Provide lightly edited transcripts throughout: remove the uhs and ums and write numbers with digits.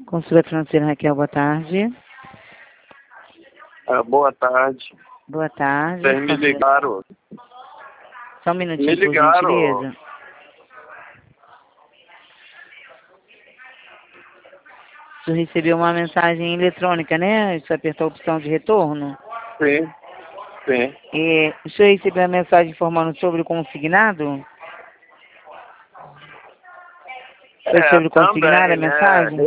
Consultora financeira Raquel, boa tarde. Boa tarde. Boa tarde. Vocês me ligaram. Só um minutinho, Me ligaram. por gentileza. O senhor recebeu uma mensagem eletrônica, né? Você apertou a opção de retorno. Sim, sim. O senhor recebeu a mensagem informando sobre o consignado? Foi sobre o consignado a Também, mensagem?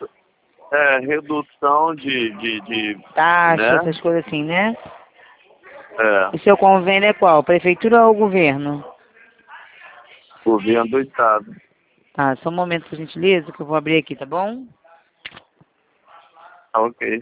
Redução de Taxa, né? essas coisas assim, né? É, O seu convênio é qual? Prefeitura ou governo? governo do estado. Tá, só um momento, por gentileza, que eu vou abrir aqui, tá bom? Ok.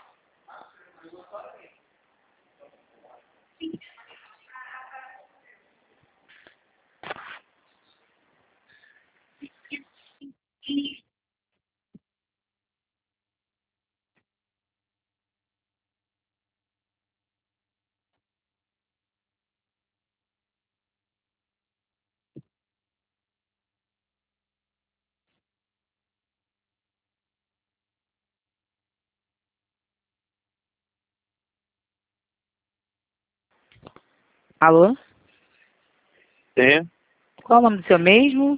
Alô? Sim, Qual o nome do seu mesmo?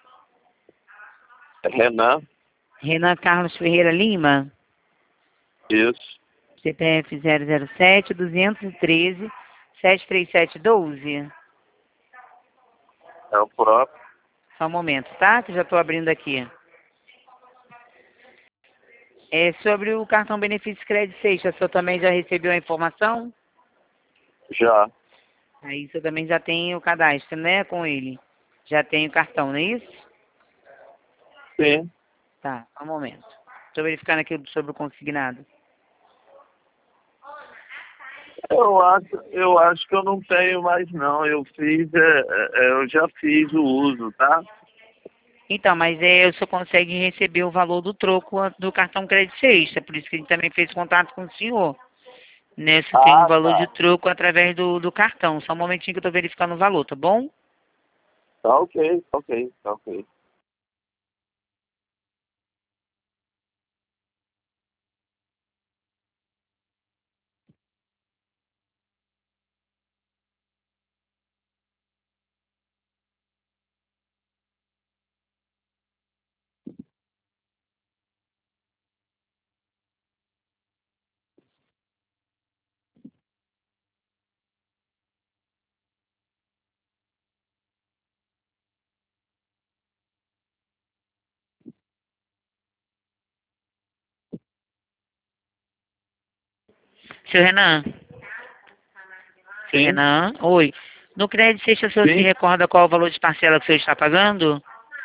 Renan, Renan Carlos Ferreira Lima? isso. CPF 007 213 73712. É o próprio. Só um momento, tá? Que eu já estou abrindo aqui. É sobre o cartão Benefício Crédito Sexta, o senhor também já recebeu a informação? Já. Aí o senhor também já tem o cadastro, né, com ele. Já tem o cartão, não é isso? Sim. Tá, só um momento. Estou verificando aqui sobre o consignado. Eu acho que eu não tenho mais não. Eu já fiz o uso, tá? Então, mas o senhor consegue receber o valor do troco do cartão Crédito Sexta, por isso que a gente também fez contato com o senhor. Nessa tem um Ah, valor de tá. troco através do cartão. Só um momentinho que eu estou verificando o valor, tá bom? Tá ok, tá ok. Seu Renan? Seu Sim, Renan? Oi. No Crédito Sexta, o senhor se sim. recorda qual o valor de parcela que o senhor está pagando?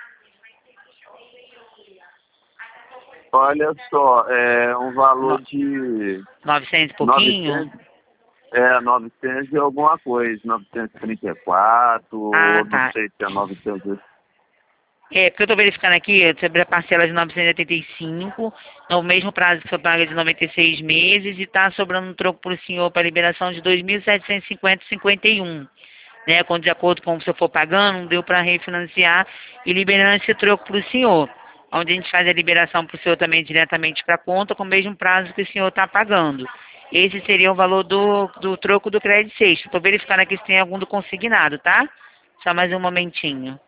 Olha só, é um valor No, de 900 e pouquinho? 900, 900 e alguma coisa, 934, Ah, ou não tá. sei se é 900. Porque eu estou verificando aqui sobre a parcela de 985, no mesmo prazo que o senhor paga de 96 meses, e está sobrando um troco para o senhor para liberação de 2.750,51. Né, de acordo com o que o senhor for pagando, deu para refinanciar e liberando esse troco para o senhor. Onde a gente faz a liberação para o senhor também diretamente para a conta, com o mesmo prazo que o senhor está pagando. Esse seria o valor do troco do crédito sexto. Estou verificando aqui se tem algum do consignado, tá? Só mais um momentinho.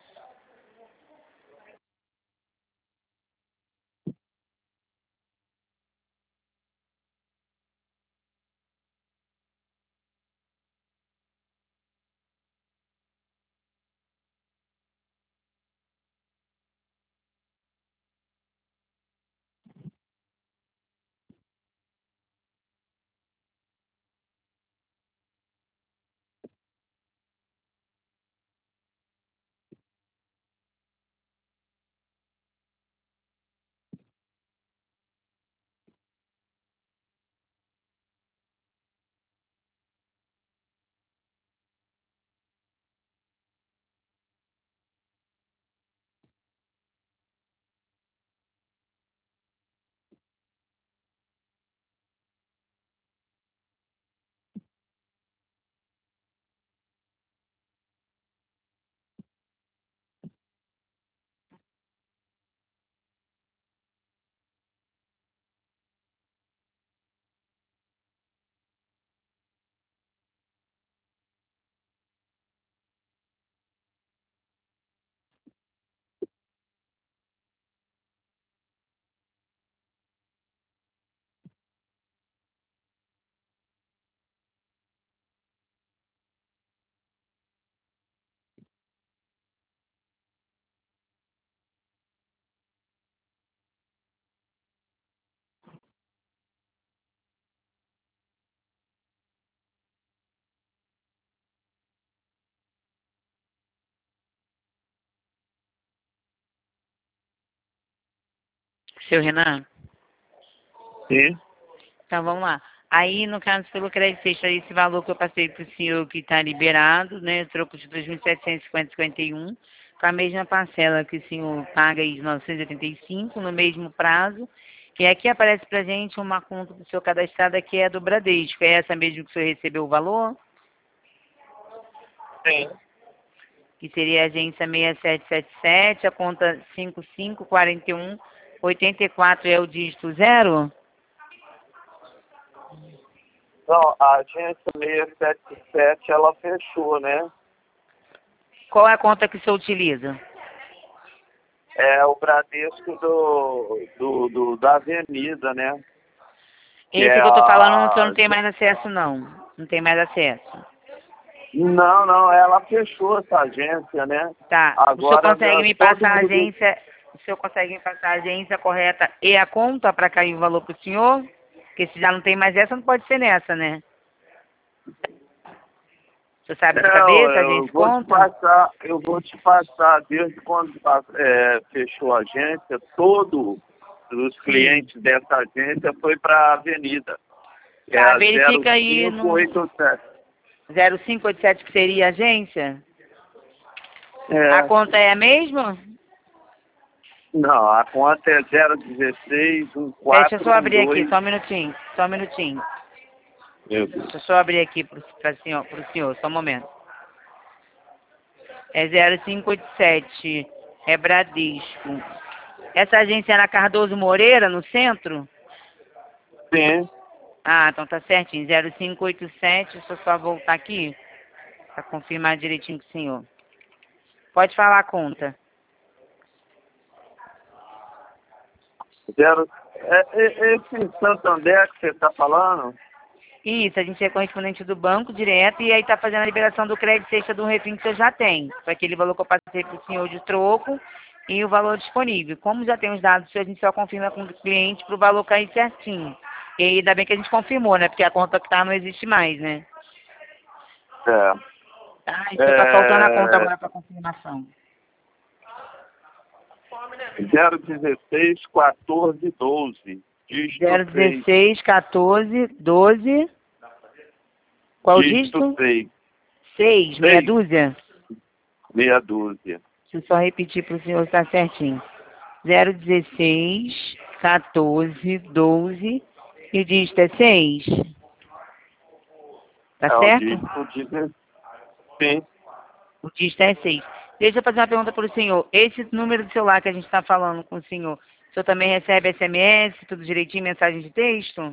Seu Renan? Sim. Então, vamos lá. Aí, no caso, pelo crédito extra, esse valor que eu passei para o senhor que está liberado, né, troco de 2.750,51, com a mesma parcela que o senhor paga aí de 985 no mesmo prazo. E aqui aparece para gente uma conta do senhor cadastrada que é do Bradesco. É essa mesmo que o senhor recebeu o valor? Sim. Que seria a agência 6777, a conta 554184 é o dígito 0? Não, a agência 677, ela fechou, né? Qual é a conta que o senhor utiliza? É o Bradesco da Avenida, né? Que Esse é que eu tô falando, o senhor a... não tem mais acesso, não. Não tem mais acesso. Não, não, ela fechou essa agência, né? Tá. O senhor Agora consegue me todo passar a mundo... agência... O senhor consegue me passar a agência correta e a conta para cair o valor pro senhor? Porque se já não tem mais essa, não pode ser nessa, né? O senhor sabe de Não, cabeça, a eu agência vou te conta? passar, desde quando fechou a agência, todos os Sim. clientes dessa agência foi para a Avenida, que é Tá, a verifica aí no 0587. 0587 que seria a agência. A É, conta é a mesma? não, a conta é 016 Deixa eu só abrir aqui, 1412. só um minutinho. Só um minutinho. Meu Deus. Deixa eu só abrir aqui pro senhor, só um momento. É 0587, é Bradesco. Essa agência é na Cardoso Moreira, no centro? Sim, Ah, então tá certinho. 0587, deixa eu só voltar aqui para confirmar direitinho com o senhor. Pode falar a conta. esse Santander que você está falando? Isso, a gente é correspondente do banco direto e aí tá fazendo a liberação do crédito extra do refim que o senhor já tem. Foi aquele valor que eu passei para o senhor de troco e o valor disponível. Como já tem os dados do senhor, a gente só confirma com o cliente para o valor cair certinho. E aí, ainda bem que a gente confirmou, né? Porque a conta que tá não existe mais, né? É. Ah, e só tá faltando a conta agora para confirmação. 016 1412, dígito 6. 016 14 12. Qual o Dígito dígito? 6. 6, meia dúzia? Meia dúzia. Deixa eu só repetir para o senhor estar certinho. 016 14 12 e o dígito é 6. Tá É o certo? dígito de... Sim. O dígito é 6. Deixa eu fazer uma pergunta para o senhor. Esse número de celular que a gente está falando com o senhor também recebe SMS, tudo direitinho, mensagem de texto?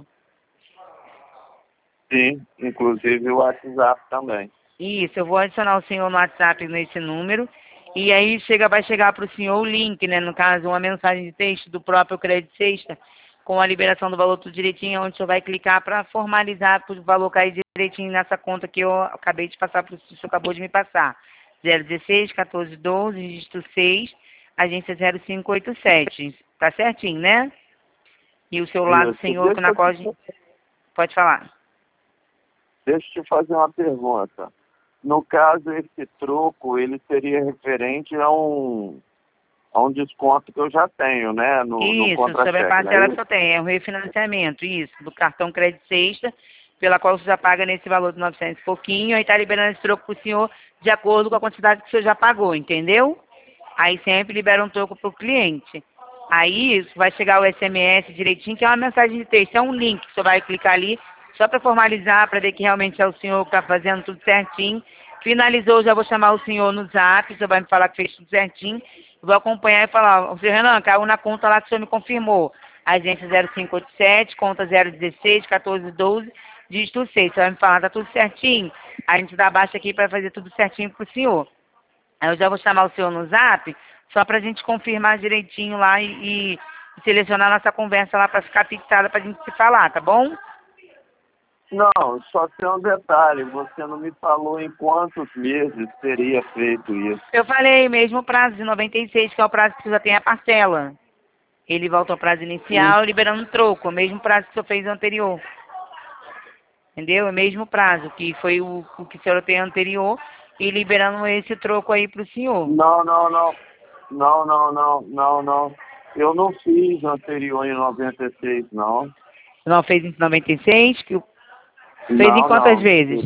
Sim, inclusive o WhatsApp também. Isso, eu vou adicionar o senhor no WhatsApp nesse número. E aí vai chegar para o senhor o link, né? No caso, uma mensagem de texto do próprio Crédito Sexta, com a liberação do valor tudo direitinho, onde o senhor vai clicar para formalizar para o valor cair direitinho nessa conta que eu acabei de passar para o senhor, acabou de me passar. 016 14 12, dígito 6, agência 0587. Tá certinho, né? E o seu lado, Isso. senhor, na qual a gente... Pode falar. Deixa eu te fazer uma pergunta. No caso, esse troco, ele seria referente a um desconto que eu já tenho, né? No Isso, sobre a contra-cheque, não é parcela que isso? eu tenho, é um refinanciamento, isso, do cartão Crédito Sexta, pela qual você já paga nesse valor de 900 e pouquinho, aí tá liberando esse troco pro senhor de acordo com a quantidade que o senhor já pagou, entendeu? Aí sempre libera um troco pro cliente. Aí vai chegar o SMS direitinho, que é uma mensagem de texto, é um link, que o senhor vai clicar ali, só para formalizar, para ver que realmente é o senhor que está fazendo tudo certinho. Finalizou, já vou chamar o senhor no zap, o senhor vai me falar que fez tudo certinho. Vou acompanhar e falar, ó, seu Renan, caiu na conta lá que o senhor me confirmou. Agência 0587, conta 016 1412, dígito 6. Você vai me falar, tá tudo certinho? A gente dá baixa aqui para fazer tudo certinho pro senhor. Aí eu já vou chamar o senhor no zap, só pra gente confirmar direitinho lá e selecionar nossa conversa lá para ficar fixada pra gente se falar, tá bom? Não, só tem um detalhe. Você não me falou em quantos meses seria feito isso. Eu falei mesmo prazo de 96, que é o prazo que você já tem a parcela. Ele volta ao prazo inicial, liberando troco, o mesmo prazo que o senhor fez anterior. Entendeu? É o mesmo prazo, que foi o que o senhor tem anterior, e liberando esse troco aí pro senhor. Não, não, não. Não, não, não, não, não. Eu não fiz anterior em 96, não. Não fez em 96? Fez em Não, quantas não. vezes?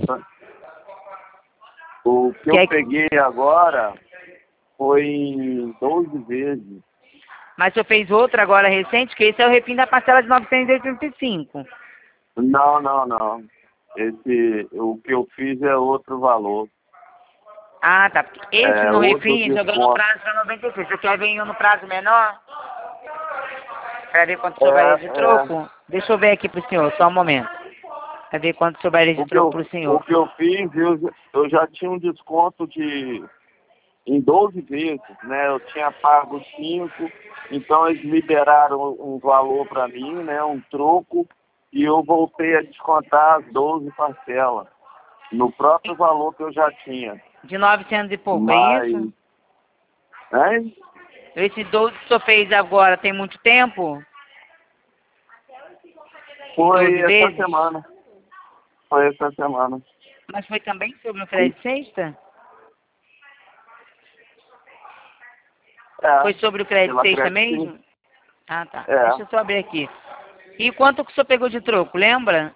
O que Que eu é- peguei agora foi em 12 vezes. Mas o senhor fez outra agora recente, que esse é o refim da parcela de 985. Não, não, não. O que eu fiz é outro valor. Ah, tá. Porque esse É no outro refim jogou no desconto. prazo para 96. Você quer ver em um no prazo menor? Para ver quanto sobraria de troco? Deixa eu ver aqui pro senhor, só um momento. Para ver quanto sobraria de troco pro O senhor. que eu fiz, eu já tinha um desconto em 12 vezes, né? Eu tinha pago 5, então eles liberaram um valor para mim, né? Um troco, e eu voltei a descontar as 12 parcelas, no próprio valor que eu já tinha. De 900 e pouco, é Mas, isso? hein? Esse 12 que o senhor fez agora tem muito tempo? Foi 12 essa vezes? semana. Foi essa semana. Mas foi também sobre o crédito sexta? É, Foi sobre o crédito pela sexta Credit mesmo? Sim. Ah, tá. É, Deixa eu só abrir aqui. E quanto que o senhor pegou de troco, lembra?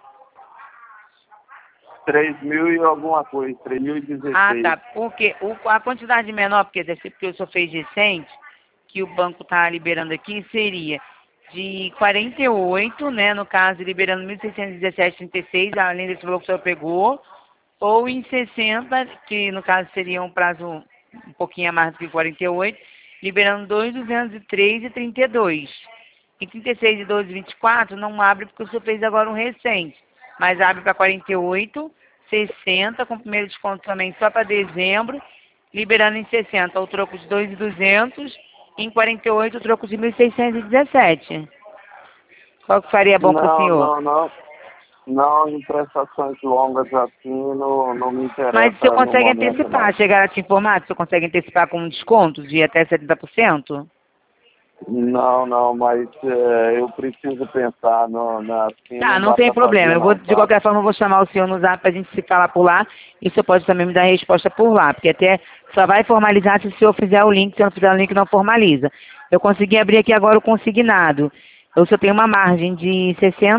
3.000 e alguma coisa, Ah, 3.016. tá. Porque a quantidade menor, porque deve ser porque o senhor fez recente, que o banco está liberando aqui, seria de 48, né? No caso, liberando 1.617,36, além desse valor que o senhor pegou, ou em 60, que no caso seria um prazo um pouquinho a mais do que 48, liberando 2.203,32. Em 36 e 12, 24 não abre porque o senhor fez agora um recente, mas abre para 48, 60, com primeiro desconto também só para dezembro, liberando em 60 o troco de 2.200, em 48 o troco de 1.617. Qual que faria bom para o Não, senhor? não, não. Não, em prestações longas assim não me Mas o senhor interessa no consegue momento, antecipar, não. chegar a te informar, o senhor consegue antecipar com um desconto de até 70%? Não, não, mas eu preciso pensar assim, Tá, não não dá tem para problema. fazer Eu vou, não, de tá? qualquer forma, eu vou chamar o senhor no zap pra gente se falar por lá. E o senhor pode também me dar a resposta por lá, porque até só vai formalizar se o senhor fizer o link. Se eu não fizer o link, não formaliza. Eu consegui abrir aqui agora o consignado. Eu só tenho uma margem de R$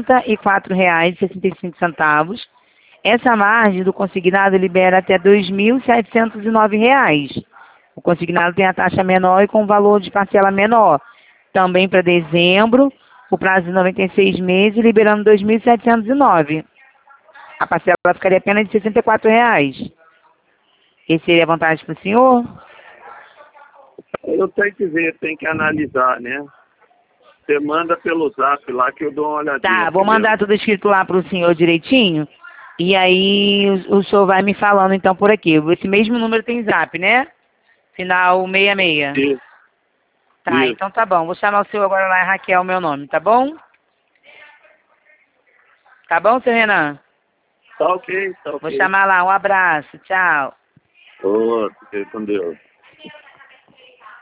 64,65. Essa margem do consignado libera até R$ 2.709. O consignado tem a taxa menor e com valor de parcela menor. Também para dezembro, o prazo de 96 meses, liberando 2.709. A parcela ficaria apenas de R$ 64,00. Esse seria a vantagem para o senhor? Eu tenho que ver, tem que analisar, né? Você manda pelo zap lá que eu dou uma olhadinha Tá, vou primeiro. mandar tudo escrito lá para o senhor direitinho. E aí o senhor vai me falando então por aqui. Esse mesmo número tem zap, né? Final 66. Isso, Tá, isso. então tá bom. Vou chamar o senhor agora lá, Raquel, meu nome, tá bom? Tá bom, seu Renan? Tá ok, tá Vou ok. chamar lá. Um abraço. Tchau. Ô, fiquei com Deus.